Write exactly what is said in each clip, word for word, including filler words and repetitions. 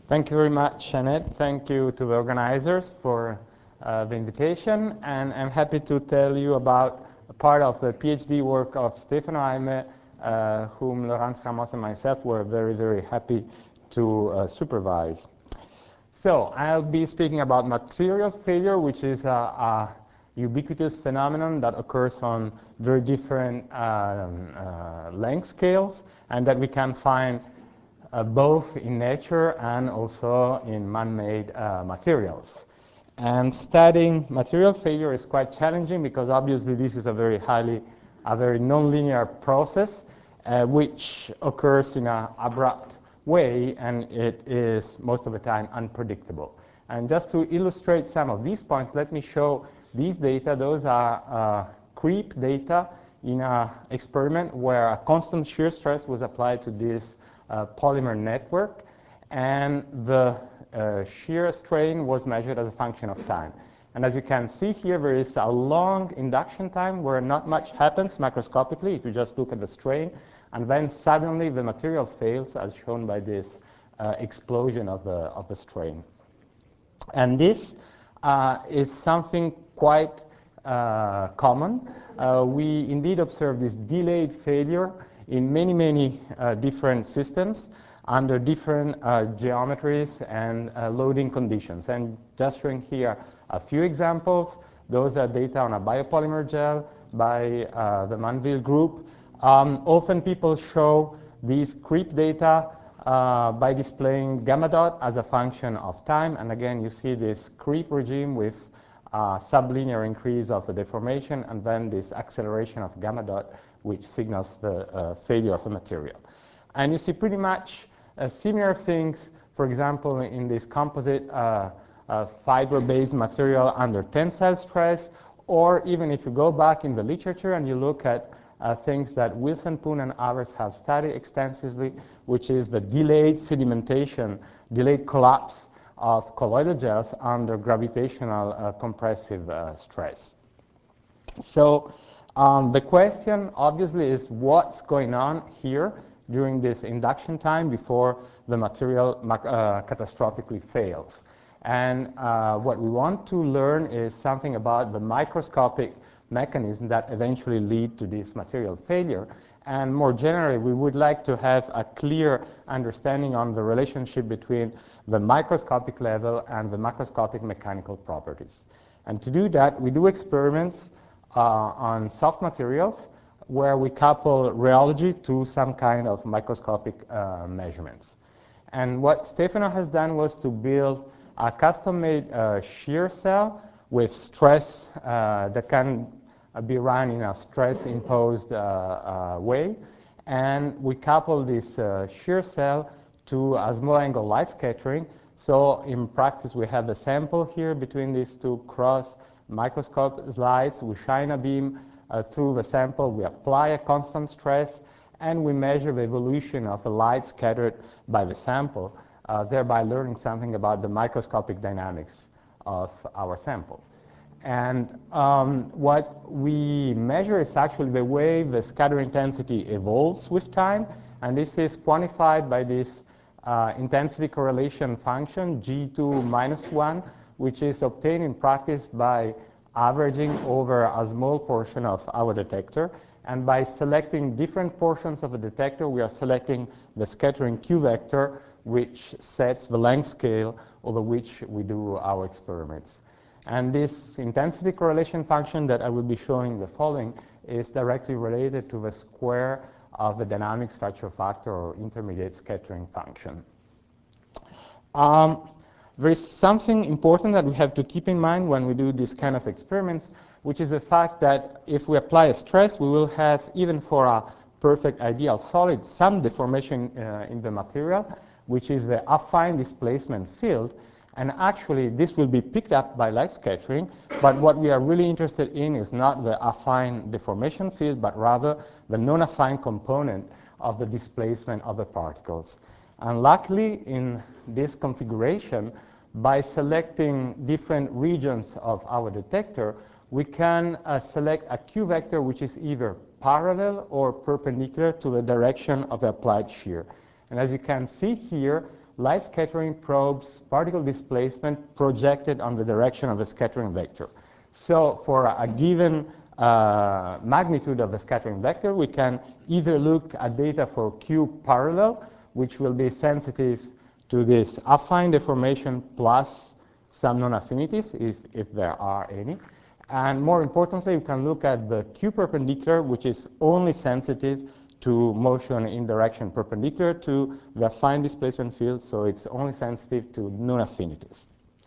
Thank you very much, Annette. Thank you to the organizers for uh, the invitation. And I'm happy to tell you about a part of the PhD work of Stefano Aime, uh, whom Laurence Ramos and myself were very, very happy to uh, supervise. So I'll be speaking about material failure, which is a, a ubiquitous phenomenon that occurs on very different um, uh, length scales, and that we can find uh, both in nature and also in man-made uh, materials. And studying material failure is quite challenging because obviously this is a very highly, a very nonlinear process uh, which occurs in an abrupt way, and it is most of the time unpredictable. And just to illustrate some of these points, let me show these data. Those are uh, creep data in an experiment where a constant shear stress was applied to this uh, polymer network, and the uh, shear strain was measured as a function of time. And as you can see here, there is a long induction time where not much happens macroscopically if you just look at the strain, and then suddenly the material fails, as shown by this uh, explosion of the, of the strain. And this uh, is something quite uh, common. Uh, we indeed observe this delayed failure in many, many uh, different systems under different uh, geometries and uh, loading conditions. And just showing here a few examples. Those are data on a biopolymer gel by uh, the Manville group. Um, often people show these creep data uh, by displaying gamma dot as a function of time. And again, you see this creep regime with uh, sublinear increase of the deformation, and then this acceleration of gamma dot, which signals the uh, failure of the material. And you see pretty much uh, similar things, for example, in this composite uh, uh, fiber-based material under tensile stress, or even if you go back in the literature and you look at uh, things that Wilson, Poon, and others have studied extensively, which is the delayed sedimentation, delayed collapse of colloidal gels under gravitational uh, compressive uh, stress. So um, the question obviously is what's going on here during this induction time before the material uh, catastrophically fails. And uh, what we want to learn is something about the microscopic mechanism that eventually lead to this material failure. And more generally, we would like to have a clear understanding on the relationship between the microscopic level and the macroscopic mechanical properties. And to do that, we do experiments uh, on soft materials where we couple rheology to some kind of microscopic uh, measurements. And what Stefano has done was to build a custom-made uh, shear cell with stress uh, that can uh, be run in a stress-imposed uh, uh, way. And we couple this uh, shear cell to a small angle light scattering. So in practice, we have a sample here between these two cross microscope slides. We shine a beam uh, through the sample. We apply a constant stress, and we measure the evolution of the light scattered by the sample, uh, thereby learning something about the microscopic dynamics of our sample. And um, what we measure is actually the way the scatter intensity evolves with time, and this is quantified by this uh, intensity correlation function, G two minus one, which is obtained in practice by averaging over a small portion of our detector. And by selecting different portions of the detector, we are selecting the scattering Q vector, which sets the length scale over which we do our experiments. And this intensity correlation function that I will be showing the following is directly related to the square of the dynamic structure factor or intermediate scattering function. Um, there is something important that we have to keep in mind when we do these kind of experiments, which is the fact that if we apply a stress, we will have, even for a perfect ideal solid, some deformation uh, in the material, which is the affine displacement field. And actually, this will be picked up by light scattering. But what we are really interested in is not the affine deformation field, but rather the non-affine component of the displacement of the particles. And luckily, in this configuration, by selecting different regions of our detector, we can uh, select a Q vector which is either parallel or perpendicular to the direction of the applied shear. And as you can see here, light scattering probes particle displacement projected on the direction of the scattering vector. So for a given uh, magnitude of the scattering vector, we can either look at data for Q parallel, which will be sensitive to this affine deformation plus some non-affinities, if, if there are any. And more importantly, we can look at the Q perpendicular, which is only sensitive to motion in direction perpendicular to the affine displacement field, so it's only sensitive to non-affinities.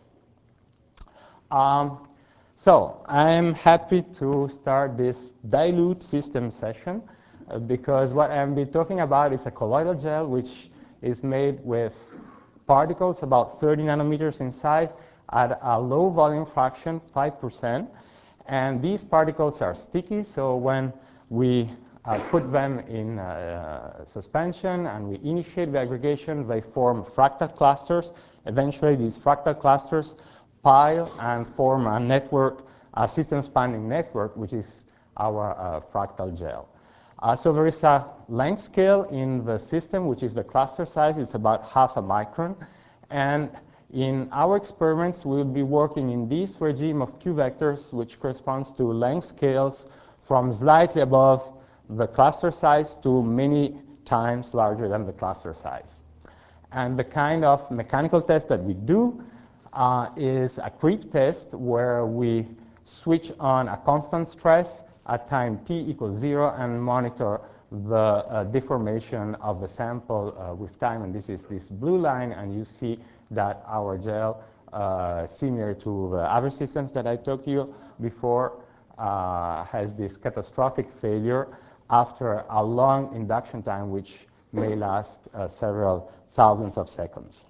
Um, so I'm happy to start this dilute system session uh, because what I'm be talking about is a colloidal gel which is made with particles about thirty nanometers in size at a low volume fraction, five percent. And these particles are sticky, so when we uh, put them in uh, suspension and we initiate the aggregation, they form fractal clusters. Eventually, these fractal clusters pile and form a network, a system spanning network, which is our uh, fractal gel. Uh, so there is a length scale in the system, which is the cluster size. It's about half a micron. And in our experiments, we'll be working in this regime of Q vectors, which corresponds to length scales from slightly above the cluster size to many times larger than the cluster size. And the kind of mechanical test that we do uh, is a creep test where we switch on a constant stress at time t equals zero and monitor the uh, deformation of the sample uh, with time. And this is this blue line, and you see that our gel, uh, similar to the other systems that I talked to you before, uh, has this catastrophic failure after a long induction time, which may last uh, several thousands of seconds.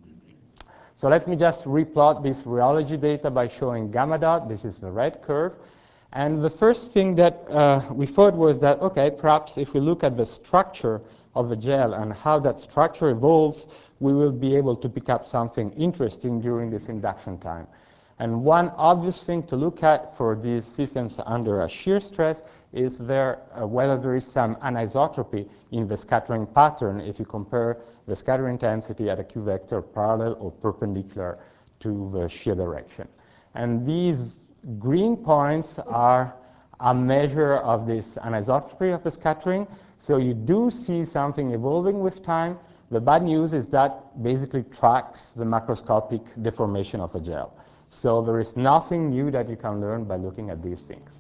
So let me just replot this rheology data by showing gamma dot. This is the red curve. And the first thing that uh, we thought was that, okay, perhaps if we look at the structure of the gel and how that structure evolves, we will be able to pick up something interesting during this induction time. And one obvious thing to look at for these systems under a shear stress is there, uh, whether there is some anisotropy in the scattering pattern if you compare the scattering intensity at a Q vector parallel or perpendicular to the shear direction. And these green points are a measure of this anisotropy of the scattering. So you do see something evolving with time. The bad news is that basically tracks the macroscopic deformation of a gel. So there is nothing new that you can learn by looking at these things.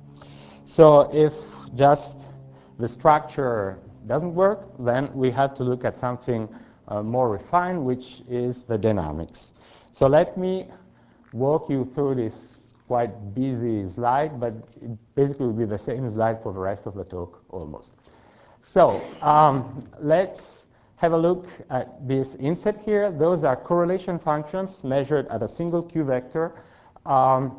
So if just the structure doesn't work, then we have to look at something uh, more refined, which is the dynamics. So let me walk you through this quite busy slide, but it basically will be the same slide for the rest of the talk almost. So um, let's have a look at this inset here. Those are correlation functions measured at a single Q vector um,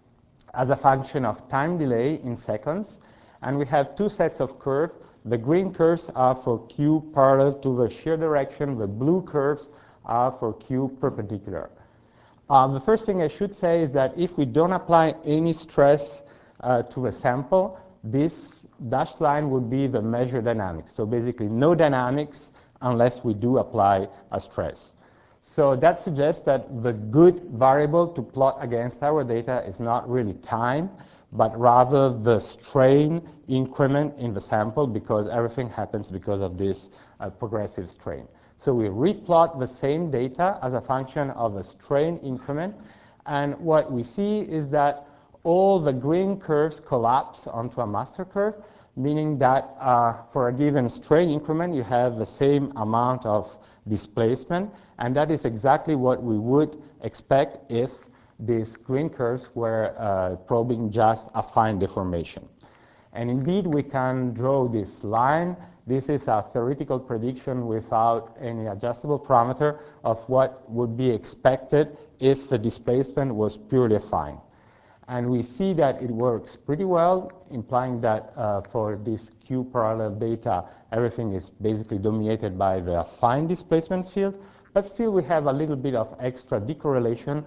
as a function of time delay in seconds. And we have two sets of curves. The green curves are for Q parallel to the shear direction. The blue curves are for Q perpendicular. Uh, the first thing I should say is that if we don't apply any stress uh, to a sample, this dashed line would be the measured dynamics. So basically no dynamics unless we do apply a stress. So that suggests that the good variable to plot against our data is not really time, but rather the strain increment in the sample, because everything happens because of this uh, progressive strain. So we replot the same data as a function of a strain increment. And what we see is that all the green curves collapse onto a master curve, meaning that uh, for a given strain increment, you have the same amount of displacement. And that is exactly what we would expect if these green curves were uh, probing just affine deformation. And indeed, we can draw this line. This is a theoretical prediction without any adjustable parameter of what would be expected if the displacement was purely affine. And we see that it works pretty well, implying that uh, for this Q parallel data, everything is basically dominated by the affine displacement field. But still, we have a little bit of extra decorrelation,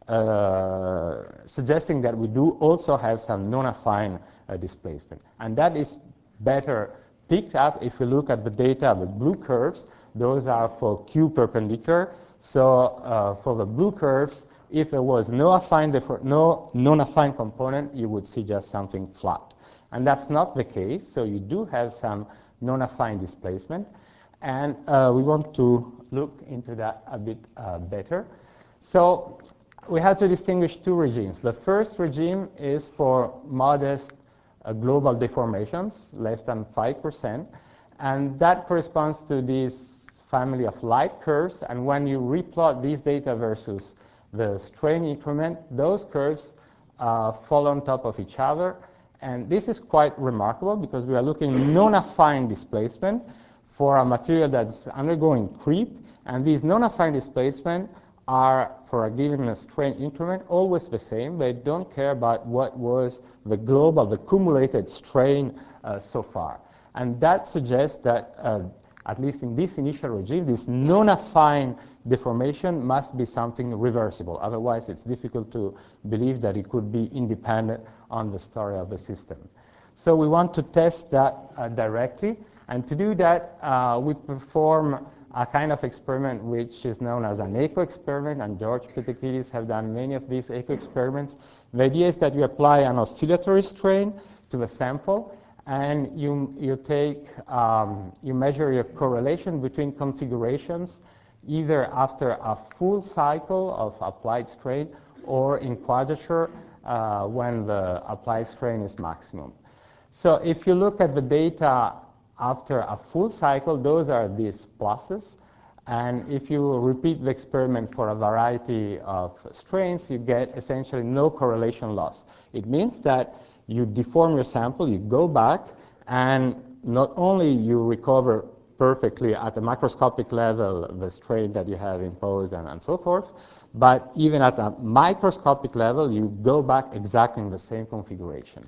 uh, suggesting that we do also have some non-affine uh, displacement. And that is better picked up if we look at the data, the blue curves, those are for Q perpendicular. So uh, for the blue curves, if there was no affine, no non-affine component, you would see just something flat. And that's not the case. So you do have some non-affine displacement. And uh, we want to look into that a bit uh, better. So we have to distinguish two regimes. The first regime is for modest uh, global deformations, less than five percent. And that corresponds to this family of light curves. And when you replot these data versus the strain increment, those curves uh, fall on top of each other. And this is quite remarkable because we are looking non-affine displacement for a material that's undergoing creep. And these non-affine displacement are, for a given strain increment, always the same. They don't care about what was the global, the cumulated strain uh, so far. And that suggests that, uh, at least in this initial regime, this non-affine deformation must be something reversible. Otherwise, it's difficult to believe that it could be independent on the story of the system. So we want to test that uh, directly. And to do that, uh, we perform a kind of experiment which is known as an echo experiment, and George Petekidis have done many of these echo experiments. The idea is that you apply an oscillatory strain to the sample, and you, you take, um, you measure your correlation between configurations, either after a full cycle of applied strain or in quadrature uh, when the applied strain is maximum. So if you look at the data after a full cycle, those are these pluses. And if you repeat the experiment for a variety of strains, you get essentially no correlation loss. It means that you deform your sample, you go back, and not only you recover perfectly at the macroscopic level the strain that you have imposed and, and so forth, but even at a microscopic level, you go back exactly in the same configuration.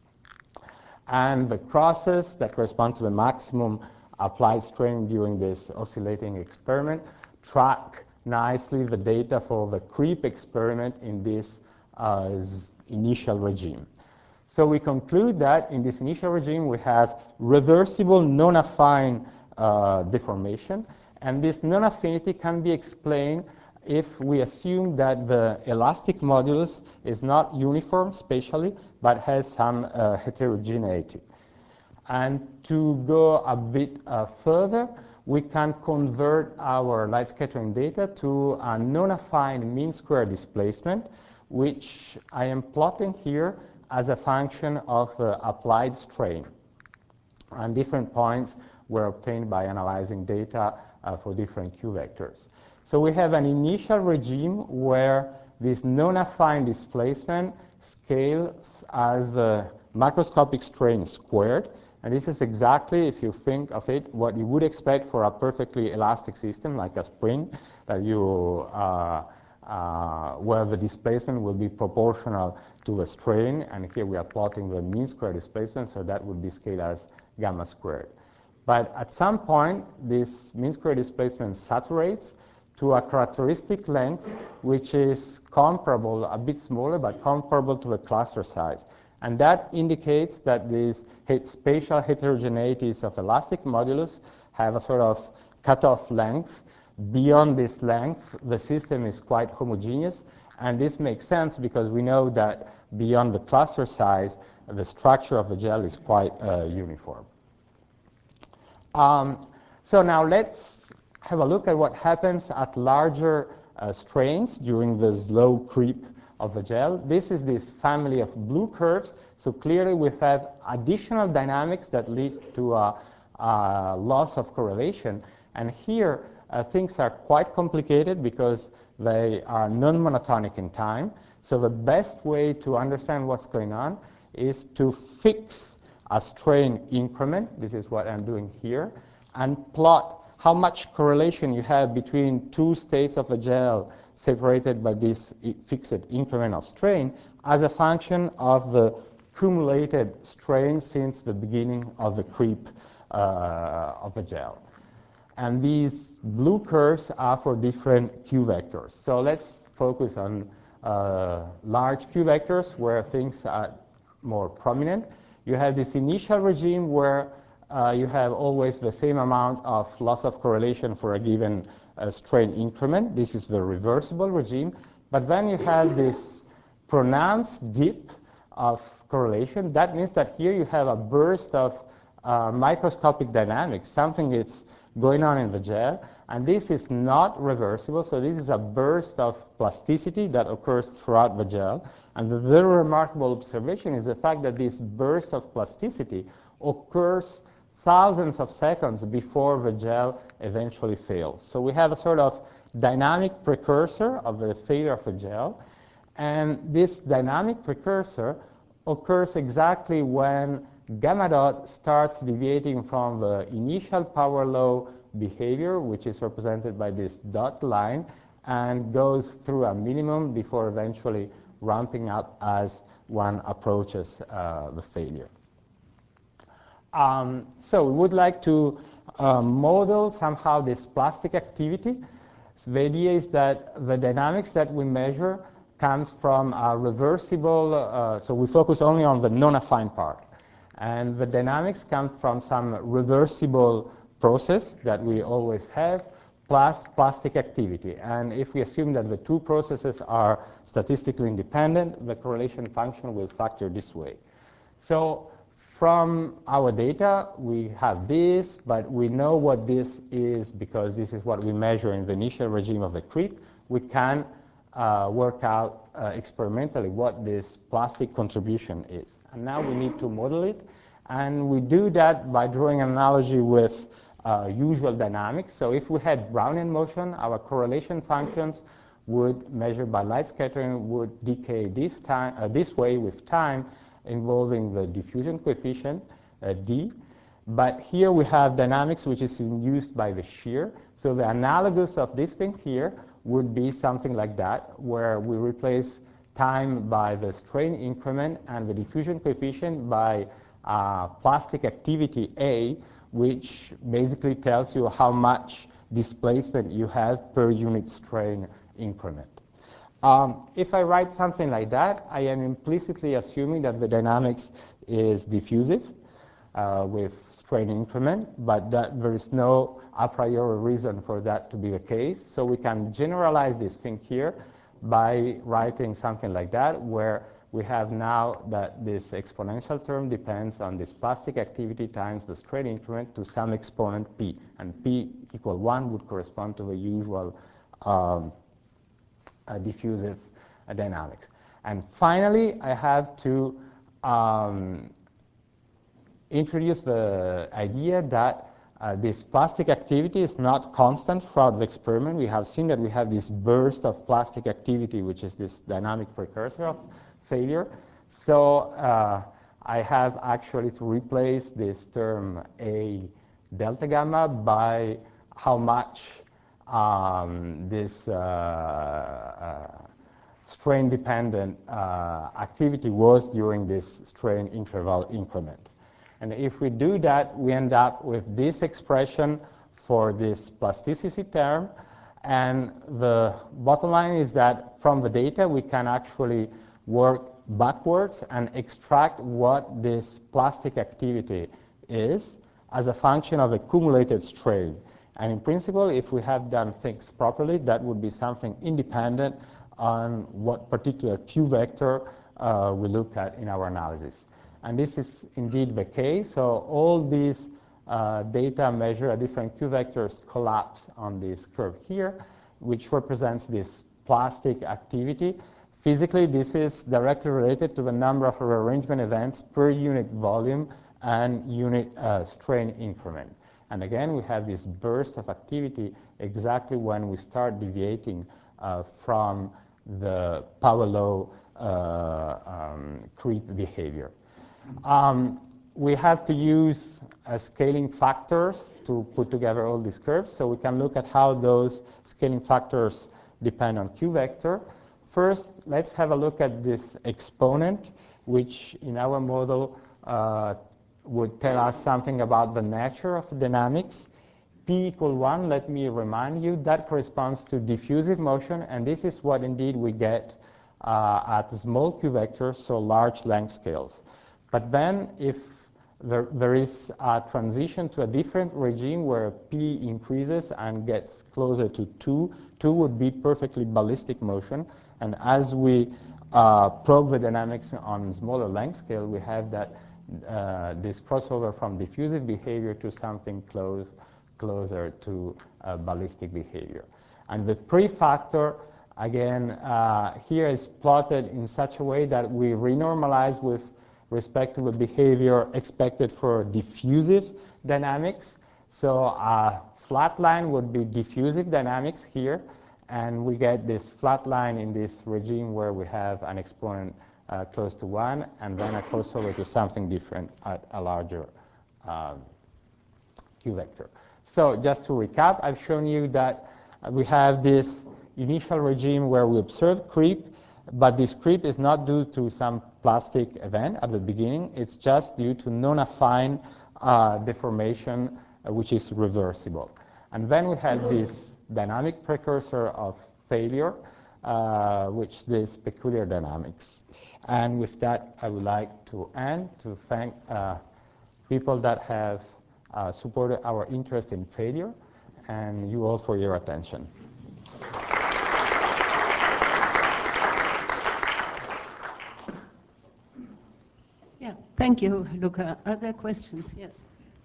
And the crosses that correspond to the maximum applied strain during this oscillating experiment track nicely the data for the creep experiment in this uh, initial regime. So we conclude that in this initial regime, we have reversible non-affine uh, deformation. And this non-affinity can be explained if we assume that the elastic modulus is not uniform spatially, but has some uh, heterogeneity. And to go a bit uh, further, we can convert our light scattering data to a non-affine mean square displacement, which I am plotting here as a function of uh, applied strain. And different points were obtained by analyzing data uh, for different Q vectors. So we have an initial regime where this non-affine displacement scales as the macroscopic strain squared. And this is exactly, if you think of it, what you would expect for a perfectly elastic system like a spring, that you, uh, uh, where the displacement will be proportional to the strain. And here we are plotting the mean square displacement, so that would be scaled as gamma squared. But at some point, this mean square displacement saturates to a characteristic length which is comparable, a bit smaller, but comparable to the cluster size. And that indicates that these spatial heterogeneities of elastic modulus have a sort of cutoff length. Beyond this length, the system is quite homogeneous. And this makes sense because we know that beyond the cluster size, the structure of the gel is quite uh, uniform. Um, so now let's have a look at what happens at larger uh, strains during the slow creep of the gel. This is this family of blue curves. So clearly we have additional dynamics that lead to a, a loss of correlation. And here uh, things are quite complicated because they are non-monotonic in time. So the best way to understand what's going on is to fix a strain increment. This is what I'm doing here, and plot how much correlation you have between two states of a gel separated by this fixed increment of strain as a function of the cumulated strain since the beginning of the creep uh, of the gel. And these blue curves are for different Q vectors. So let's focus on uh, large Q vectors where things are more prominent. You have this initial regime where uh, you have always the same amount of loss of correlation for a given uh, strain increment. This is the reversible regime. But then you have this pronounced dip of correlation. That means that here you have a burst of uh, microscopic dynamics, something that's going on in the gel. And this is not reversible, so this is a burst of plasticity that occurs throughout the gel. And the very remarkable observation is the fact that this burst of plasticity occurs thousands of seconds before the gel eventually fails. So we have a sort of dynamic precursor of the failure of the gel. And this dynamic precursor occurs exactly when gamma dot starts deviating from the initial power law behavior, which is represented by this dot line, and goes through a minimum before eventually ramping up as one approaches uh, the failure. Um, so we would like to uh, model somehow this plastic activity. So the idea is that the dynamics that we measure comes from a reversible, uh, so we focus only on the non-affine part. And the dynamics comes from some reversible process that we always have, plus plastic activity. And if we assume that the two processes are statistically independent, the correlation function will factor this way. So from our data, we have this, but we know what this is because this is what we measure in the initial regime of the creep. We can uh, work out uh, experimentally what this plastic contribution is. And now we need to model it. And we do that by drawing an analogy with uh, usual dynamics. So if we had Brownian motion, our correlation functions would, measured by light scattering, would decay this, time, uh, this way with time, involving the diffusion coefficient, uh, d. But here we have dynamics which is induced by the shear. So the analogous of this thing here would be something like that, where we replace time by the strain increment and the diffusion coefficient by uh, plastic activity A, which basically tells you how much displacement you have per unit strain increment. Um, if I write something like that, I am implicitly assuming that the dynamics is diffusive uh, with strain increment, but that there is no a priori reason for that to be the case. So we can generalize this thing here by writing something like that, where we have now that this exponential term depends on this plastic activity times the strain increment to some exponent p. And p equal one would correspond to the usual um, Uh, diffusive uh, dynamics. And finally, I have to um, introduce the idea that uh, this plastic activity is not constant throughout the experiment. We have seen that we have this burst of plastic activity, which is this dynamic precursor of failure. So uh, I have actually to replace this term A delta gamma by how much um, this uh, uh, strain-dependent uh, activity was during this strain interval increment. And if we do that, we end up with this expression for this plasticity term. And the bottom line is that from the data, we can actually work backwards and extract what this plastic activity is as a function of accumulated strain. And in principle, if we have done things properly, that would be something independent on what particular Q vector uh, we look at in our analysis. And this is indeed the case. So all these uh, data measure at different Q vectors collapse on this curve here, which represents this plastic activity. Physically, this is directly related to the number of rearrangement events per unit volume and unit uh, strain increment. And again, we have this burst of activity exactly when we start deviating uh, from the power law uh, um, creep behavior. Um, we have to use uh, scaling factors to put together all these curves, so we can look at how those scaling factors depend on Q vector. First, let's have a look at this exponent, which in our model uh, would tell us something about the nature of dynamics. P equal one, let me remind you, that corresponds to diffusive motion, and this is what indeed we get uh, at small Q vectors, so large length scales. But then if there, there is a transition to a different regime where P increases and gets closer to two. two would be perfectly ballistic motion. And as we uh, probe the dynamics on smaller length scale, we have that uh, this crossover from diffusive behavior to something close, closer to uh, ballistic behavior. And the pre-factor, again, uh, here is plotted in such a way that we renormalize with respect to the behavior expected for diffusive dynamics. So a flat line would be diffusive dynamics here, and we get this flat line in this regime where we have an exponent uh, close to one, and then a crossover to something different at a larger um, Q vector. So just to recap, I've shown you that we have this initial regime where we observe creep, but this creep is not due to some plastic event at the beginning. It's just due to non-affine uh, deformation, uh, which is reversible. And then we have this dynamic precursor of failure, uh, which is peculiar dynamics. And with that, I would like to end, to thank uh, people that have uh, supported our interest in failure, and you all for your attention. Yeah, thank you, Luca. Are there questions? Yes.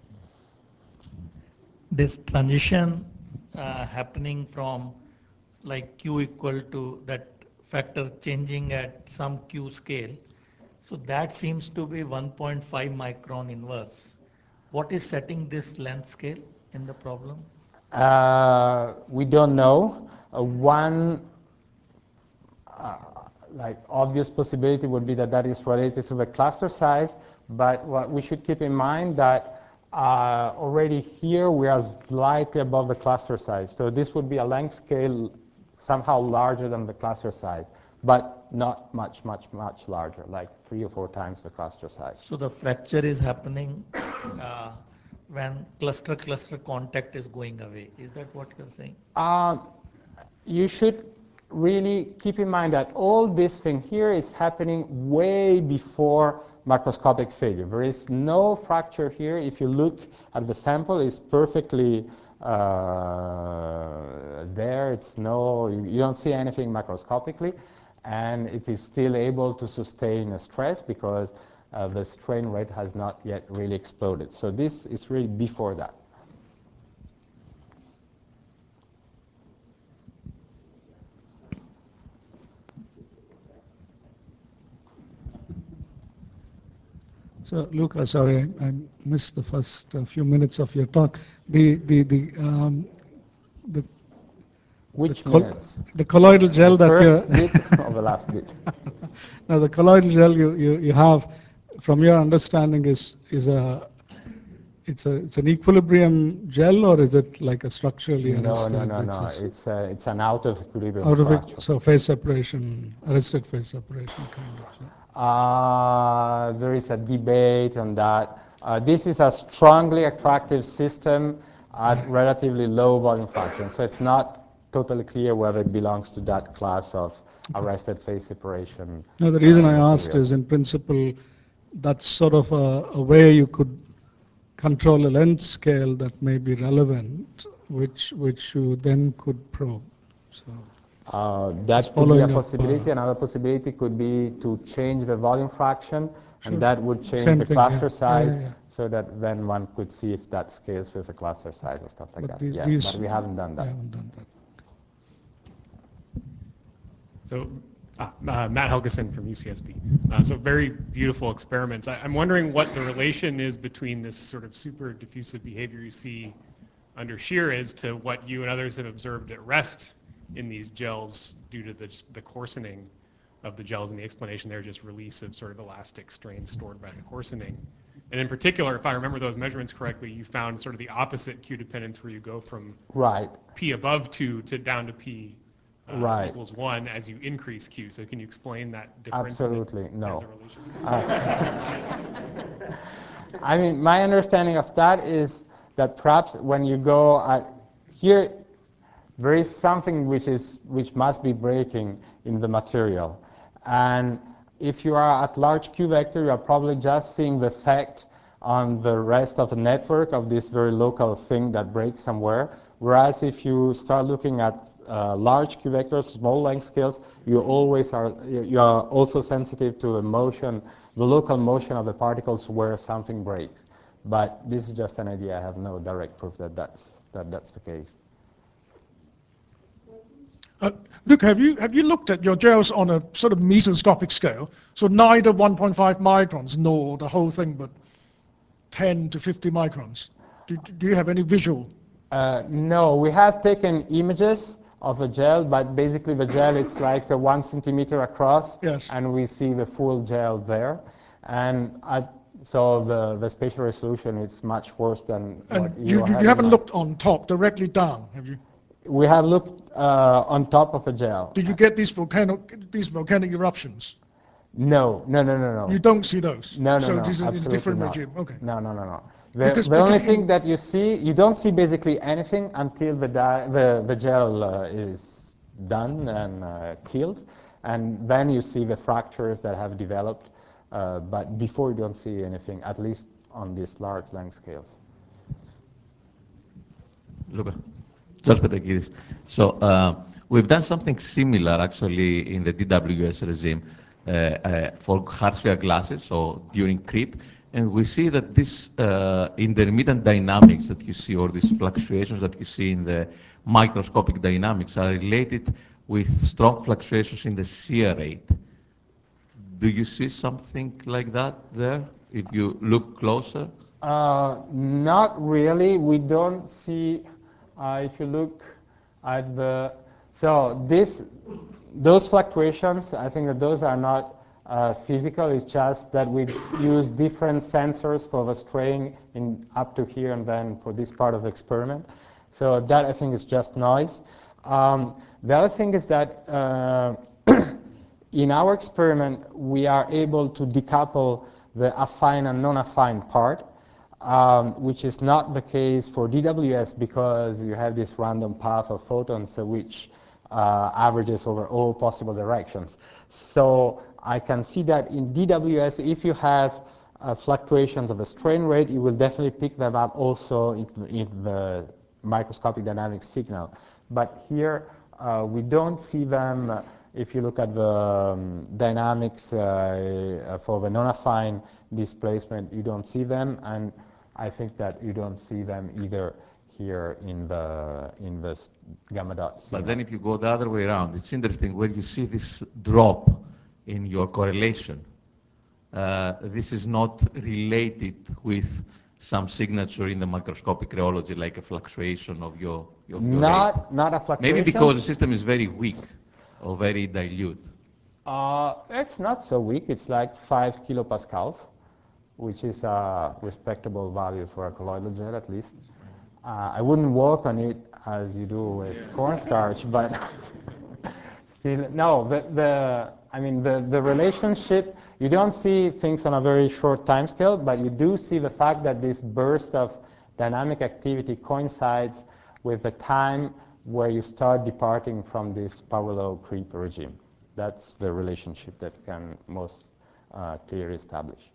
This transition uh, happening from like Q equal to that factor changing at some Q scale, so that seems to be one point five micron inverse. What is setting this length scale in the problem? Uh, we don't know. Uh, one uh, like obvious possibility would be that that is related to the cluster size, but what we should keep in mind that uh, already here we are slightly above the cluster size. So this would be a length scale somehow larger than the cluster size, but not much, much, much larger, like three or four times the cluster size. So the fracture is happening uh, when cluster-cluster contact is going away. Is that what you're saying? Uh, you should really keep in mind that all this thing here is happening way before macroscopic failure. There is no fracture here. If you look at the sample, it's perfectly uh, there. It's no, you don't see anything macroscopically, and it is still able to sustain a stress because uh, the strain rate has not yet really exploded. So this is really before that. So, Luca, sorry, I, I missed the first uh, few minutes of your talk. The the the um, the Which the, col minutes? the colloidal gel The that first you bit or the last bit? now the colloidal gel you, you you have, from your understanding, is is a it's a it's an equilibrium gel, or is it like a structurally No, arrested? no, no, no. It's It's a, it's an out of equilibrium out of it, structure. so phase separation, arrested phase separation kind of. So. Uh, there is a debate on that. Uh, this is a strongly attractive system at relatively low volume fraction, so it's not totally clear whether it belongs to that class of arrested phase separation. No, the reason uh, I asked material. is, in principle, that's sort of a, a way you could control a length scale that may be relevant, which which you then could probe. So Uh, just that could be a following up. possibility. Uh, Another possibility could be to change the volume fraction, Sure. and that would change Same the thing, cluster yeah. Yeah, size, yeah, yeah. so that then one could see if that scales with the cluster size or stuff like But that. the- Yeah, these, but we haven't done that. I haven't done that. So, ah, uh, Matt Helgeson from U C S B. Uh, so very beautiful experiments. I, I'm wondering what the relation is between this sort of super diffusive behavior you see under shear is to what you and others have observed at rest in these gels due to the, just the coarsening of the gels, and the explanation there just release of sort of elastic strain stored by the coarsening. And in particular, if I remember those measurements correctly, you found sort of the opposite Q dependence where you go from Right. P above two to down to P uh, Right. equals one as you increase Q. So can you explain that difference? Absolutely, and no. as a relation? Uh, I mean, my understanding of that is that perhaps when you go at here, there is something which is which must be breaking in the material, and if you are at large Q vector, you are probably just seeing the effect on the rest of the network of this very local thing that breaks somewhere. Whereas if you start looking at uh, large Q vectors, small length scales, you always are, you are also sensitive to the motion, the local motion of the particles where something breaks. But this is just an idea. I have no direct proof that that's, that that's the case. Uh, Luke, have you, have you looked at your gels on a sort of mesoscopic scale? So neither one point five microns nor the whole thing, but ten to fifty microns. Do, do you have any visual? Uh, no, we have taken images of a gel, but basically the gel it's like a one centimeter across, Yes. and we see the full gel there. And at, so the, the spatial resolution is much worse than And what you, you, you, have you haven't in looked on top, directly down, have you? We have looked uh, on top of a gel. Did you get these volcanic, these volcanic eruptions? No, no, no, no, no. You don't see those? No, no, so no, this is in a absolutely different not. regime, okay. No, no, no, no. The, Because- the only because in- thing that you see, you don't see basically anything until the, di the, the gel uh, is done and uh, killed. And then you see the fractures that have developed. Uh, but before you don't see anything, at least on these large length scales. Luca. George Patakidis. So uh, we've done something similar actually in the D W S regime uh, uh, for hard sphere glasses, so during creep, and we see that this uh, intermittent dynamics that you see, or these fluctuations that you see in the microscopic dynamics, are related with strong fluctuations in the shear rate. Do you see something like that there, if you look closer? Uh, not really. We don't see, uh, if you look at the, so this, those fluctuations, I think that those are not uh, physical. It's just that we use different sensors for the strain in up to here and then for this part of the experiment. So that I think is just noise. Um, the other thing is that uh, in our experiment, we are able to decouple the affine and non-affine part, um, which is not the case for D W S because you have this random path of photons uh, which uh, averages over all possible directions. So I can see that in D W S, if you have uh, fluctuations of a strain rate, you will definitely pick them up also in, in the microscopic dynamic signal. But here, uh, we don't see them. Uh, if you look at the um, dynamics uh, for the non-affine displacement, you don't see them, and I think that you don't see them either here in the in the gamma dot signal. But then if you go the other way around, it's interesting where you see this drop in your correlation. Uh, this is not related with some signature in the microscopic rheology, like a fluctuation of your, of your not rate. not a fluctuation. Maybe because the system is very weak or very dilute. Uh, it's not so weak. It's like five kilopascals, which is a respectable value for a colloidal gel at least. Uh, I wouldn't work on it as you do with cornstarch, but still, no. The, the I mean, the, the relationship, you don't see things on a very short time scale, but you do see the fact that this burst of dynamic activity coincides with the time where you start departing from this power law creep regime. That's the relationship that can most uh, clearly establish.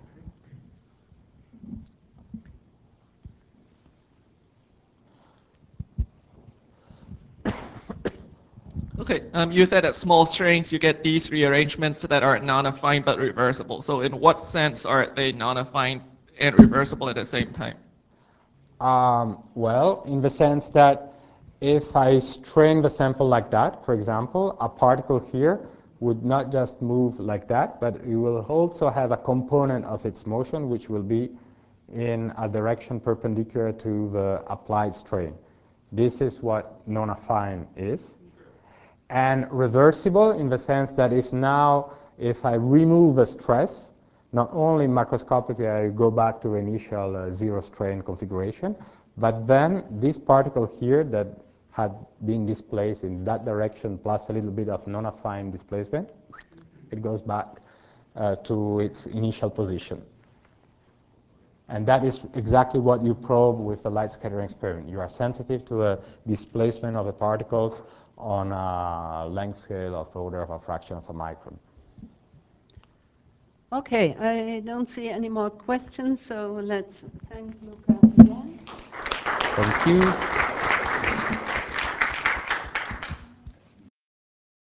Okay, um, you said at small strains you get these rearrangements that are non-affine but reversible. So in what sense are they non-affine and reversible at the same time? Um, well, in the sense that if I strain the sample like that, for example, a particle here would not just move like that, but it will also have a component of its motion which will be in a direction perpendicular to the applied strain. This is what non-affine is. And reversible in the sense that if now, if I remove a stress, not only macroscopically I go back to the initial uh, zero strain configuration, but then this particle here that had been displaced in that direction plus a little bit of non-affine displacement, it goes back uh, to its initial position. And that is exactly what you probe with the light scattering experiment. You are sensitive to the displacement of the particles on a length scale of the order of a fraction of a micron. Okay, I don't see any more questions, so let's thank Luca again. Thank you.